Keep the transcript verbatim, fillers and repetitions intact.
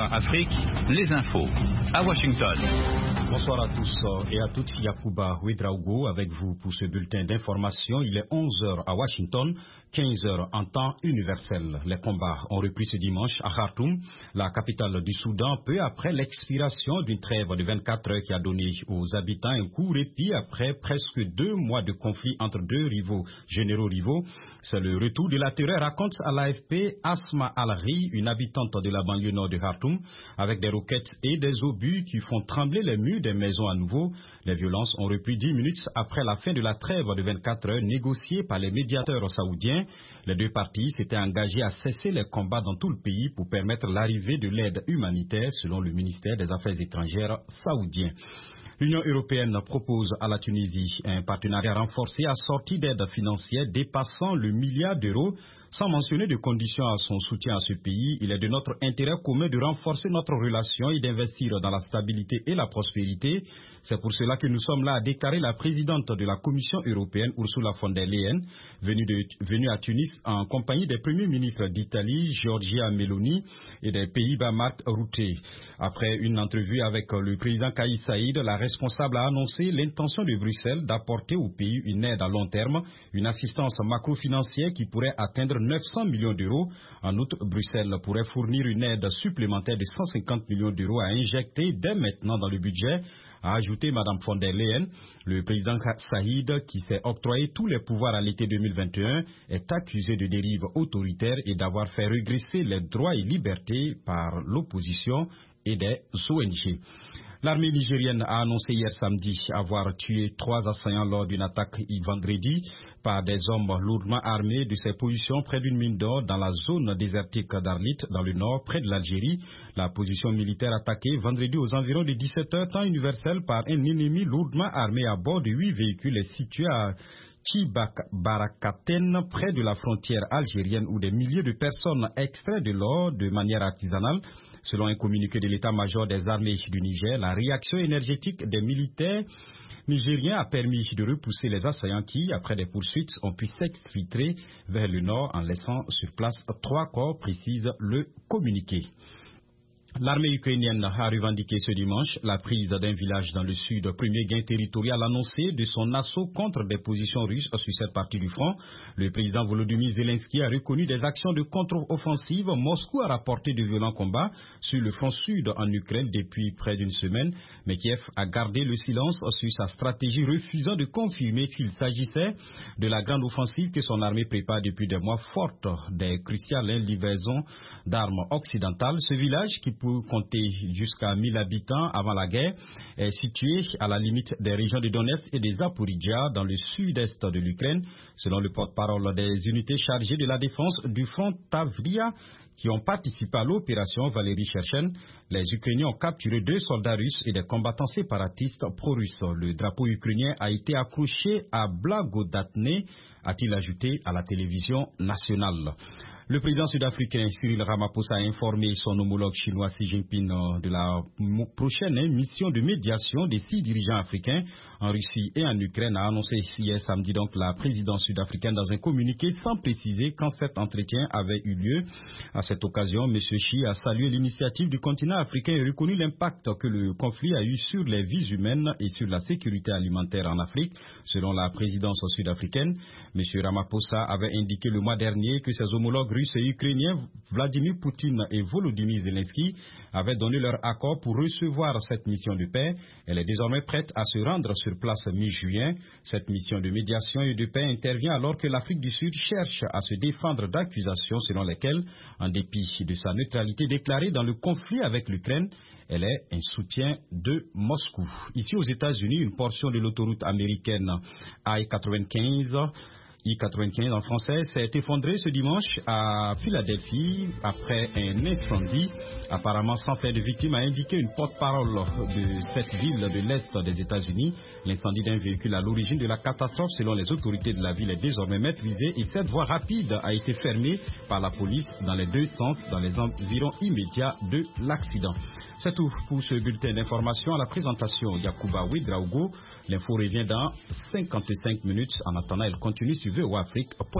VOA Afrique, les infos, à Washington. Bonsoir à tous et à toutes, Yacouba Ouedraogo avec vous pour ce bulletin d'information. Il est onze heures à Washington, quinze heures en temps universel. Les combats ont repris ce dimanche à Khartoum, la capitale du Soudan, peu après l'expiration d'une trêve de vingt-quatre heures qui a donné aux habitants un court répit après presque deux mois de conflit entre deux rivaux, généraux rivaux. C'est le retour de la terreur, raconte à l'A F P Asma Al-Ri, une habitante de la banlieue nord de Khartoum, avec des roquettes et des obus qui font trembler les murs des maisons à nouveau. Les violences ont repris dix minutes après la fin de la trêve de vingt-quatre heures négociée par les médiateurs saoudiens. Les deux parties s'étaient engagées à cesser les combats dans tout le pays pour permettre l'arrivée de l'aide humanitaire, selon le ministère des Affaires étrangères saoudien. L'Union européenne propose à la Tunisie un partenariat renforcé assorti d'aides financières dépassant le milliard d'euros. Sans mentionner de conditions à son soutien à ce pays, il est de notre intérêt commun de renforcer notre relation et d'investir dans la stabilité et la prospérité. C'est pour cela que nous sommes là, a déclaré la présidente de la Commission européenne, Ursula von der Leyen, venue, de, venue à Tunis en compagnie des premiers ministres d'Italie, Giorgia Meloni, et des Pays-Bas, Mark Rutte. Après une entrevue avec le président Kais Saïd, la responsable a annoncé l'intention de Bruxelles d'apporter au pays une aide à long terme, une assistance macrofinancière qui pourrait atteindre neuf cents millions d'euros. En outre, Bruxelles pourrait fournir une aide supplémentaire de cent cinquante millions d'euros à injecter dès maintenant dans le budget, a ajouté Mme von der Leyen. Le président Saïd, qui s'est octroyé tous les pouvoirs à l'été deux mille vingt et un, est accusé de dérive autoritaire et d'avoir fait régresser les droits et libertés par l'opposition et des O N G. L'armée nigérienne a annoncé hier samedi avoir tué trois assaillants lors d'une attaque vendredi par des hommes lourdement armés de ses positions près d'une mine d'or dans la zone désertique d'Arlit, dans le nord, près de l'Algérie. La position militaire attaquée vendredi aux environs de dix-sept heures, temps universel, par un ennemi lourdement armé à bord de huit véhicules est situé à Tchibarakaten, près de la frontière algérienne, où des milliers de personnes extraient de l'or de manière artisanale. Selon un communiqué de l'état-major des armées du Niger, la réaction énergétique des militaires nigériens a permis de repousser les assaillants qui, après des poursuites, ont pu s'exfiltrer vers le nord en laissant sur place trois corps, précise le communiqué. L'armée ukrainienne a revendiqué ce dimanche la prise d'un village dans le sud, premier gain territorial annoncé de son assaut contre des positions russes sur cette partie du front. Le président Volodymyr Zelensky a reconnu des actions de contre-offensive. Moscou a rapporté de violents combats sur le front sud en Ukraine depuis près d'une semaine, mais Kiev a gardé le silence sur sa stratégie, refusant de confirmer qu'il s'agissait de la grande offensive que son armée prépare depuis des mois, forte des cruciales livraisons d'armes occidentales. Ce village, qui peut compter jusqu'à mille habitants avant la guerre, est situé à la limite des régions de Donetsk et des Zaporizhzhia dans le sud-est de l'Ukraine. Selon le porte-parole des unités chargées de la défense du front Tavria, qui ont participé à l'opération Valérie Cherchen, les Ukrainiens ont capturé deux soldats russes et des combattants séparatistes pro-russes. Le drapeau ukrainien a été accroché à Blagodatne, a-t-il ajouté à la télévision nationale. Le président sud-africain Cyril Ramaphosa a informé son homologue chinois Xi Jinping de la prochaine mission de médiation des six dirigeants africains en Russie et en Ukraine, a annoncé hier samedi donc la présidence sud-africaine dans un communiqué sans préciser quand cet entretien avait eu lieu. À cette occasion, M. Xi a salué l'initiative du continent africain et reconnu l'impact que le conflit a eu sur les vies humaines et sur la sécurité alimentaire en Afrique. Selon la présidence sud-africaine, M. Ramaphosa avait indiqué le mois dernier que ses homologues russes et ukrainiens Vladimir Poutine et Volodymyr Zelensky avaient donné leur accord pour recevoir cette mission de paix. Elle est désormais prête à se rendre sur place mi-juin. Cette mission de médiation et de paix intervient alors que l'Afrique du Sud cherche à se défendre d'accusations selon lesquelles, en dépit de sa neutralité déclarée dans le conflit avec l'Ukraine, elle est un soutien de Moscou. Ici aux États-Unis, une portion de l'autoroute américaine I quatre-vingt-quinze I quatre-vingt-quinze en français s'est effondré ce dimanche à Philadelphie après un incendie apparemment sans faire de victimes, a indiqué une porte-parole de cette ville de l'Est des États-Unis. L'incendie d'un véhicule à l'origine de la catastrophe, selon les autorités de la ville, est désormais maîtrisé et cette voie rapide a été fermée par la police dans les deux sens dans les environs immédiats de l'accident. C'est tout pour ce bulletin d'information. À la présentation, Yacouba Ouedraogo. L'info revient dans cinquante-cinq minutes. En attendant, elle continue sur V O A Afrique.